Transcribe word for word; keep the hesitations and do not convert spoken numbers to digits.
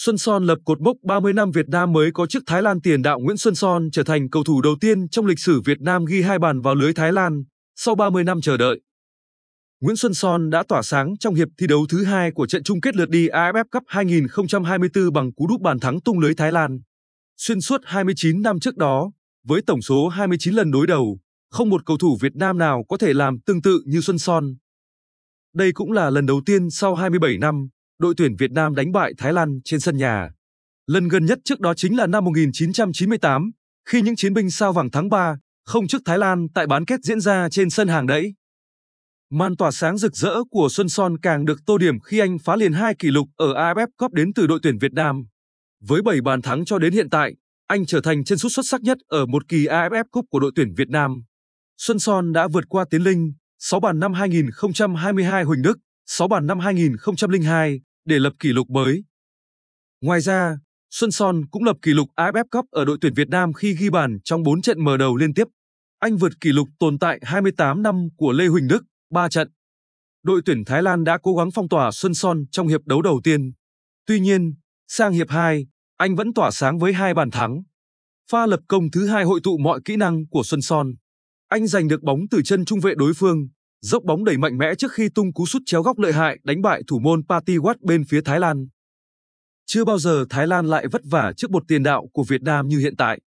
Xuân Son lập cột mốc ba mươi năm Việt Nam mới có chức Thái Lan tiền đạo Nguyễn Xuân Son trở thành cầu thủ đầu tiên trong lịch sử Việt Nam ghi hai bàn vào lưới Thái Lan sau ba mươi năm chờ đợi. Nguyễn Xuân Son đã tỏa sáng trong hiệp thi đấu thứ hai của trận chung kết lượt đi a ép ép Cup hai không hai tư bằng cú đúp bàn thắng tung lưới Thái Lan. Xuyên suốt hai mươi chín năm trước đó, với tổng số hai mươi chín lần đối đầu, không một cầu thủ Việt Nam nào có thể làm tương tự như Xuân Son. Đây cũng là lần đầu tiên sau hai mươi bảy năm, đội tuyển Việt Nam đánh bại Thái Lan trên sân nhà. Lần gần nhất trước đó chính là năm một nghìn chín trăm chín mươi tám, khi những chiến binh sao vàng thắng ba không trước Thái Lan tại bán kết diễn ra trên sân Hàng Đẫy. Màn tỏa sáng rực rỡ của Xuân Son càng được tô điểm khi anh phá liền hai kỷ lục ở a ép ép Cup đến từ đội tuyển Việt Nam. Với bảy bàn thắng cho đến hiện tại, anh trở thành chân sút xuất sắc nhất ở một kỳ a ép ép Cup của đội tuyển Việt Nam. Xuân Son đã vượt qua Tiến Linh, sáu bàn năm hai nghìn không trăm hai mươi hai, Huỳnh Đức, sáu bàn năm hai nghìn không trăm lẻ hai để lập kỷ lục mới. Ngoài ra, Xuân Son cũng lập kỷ lục a ép ép Cup ở đội tuyển Việt Nam khi ghi bàn trong bốn trận mở đầu liên tiếp. Anh vượt kỷ lục tồn tại hai mươi tám năm của Lê Huỳnh Đức, ba trận. Đội tuyển Thái Lan đã cố gắng phong tỏa Xuân Son trong hiệp đấu đầu tiên. Tuy nhiên, sang hiệp hai, anh vẫn tỏa sáng với hai bàn thắng. Pha lập công thứ hai hội tụ mọi kỹ năng của Xuân Son. Anh giành được bóng từ chân trung vệ đối phương, dốc bóng đẩy mạnh mẽ trước khi tung cú sút chéo góc lợi hại đánh bại thủ môn Patiwat bên phía Thái Lan. Chưa bao giờ Thái Lan lại vất vả trước một tiền đạo của Việt Nam như hiện tại.